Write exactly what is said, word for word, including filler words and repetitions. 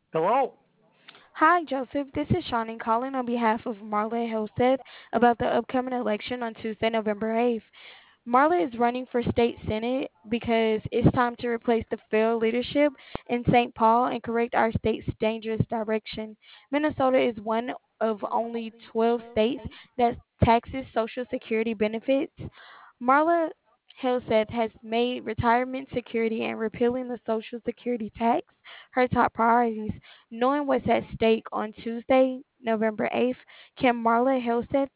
Hello. Hi, Joseph. This is Shawnee calling on behalf of Marla Helseth about the upcoming election on Tuesday, November eighth. Marla is running for state senate because it's time to replace the failed leadership in Saint Paul and correct our state's dangerous direction. Minnesota is one of only twelve states that taxes Social Security benefits. Marla Helseth has made retirement security and repealing the Social Security tax her top priorities. Knowing what's at stake on Tuesday, November eighth, can Marla Helseth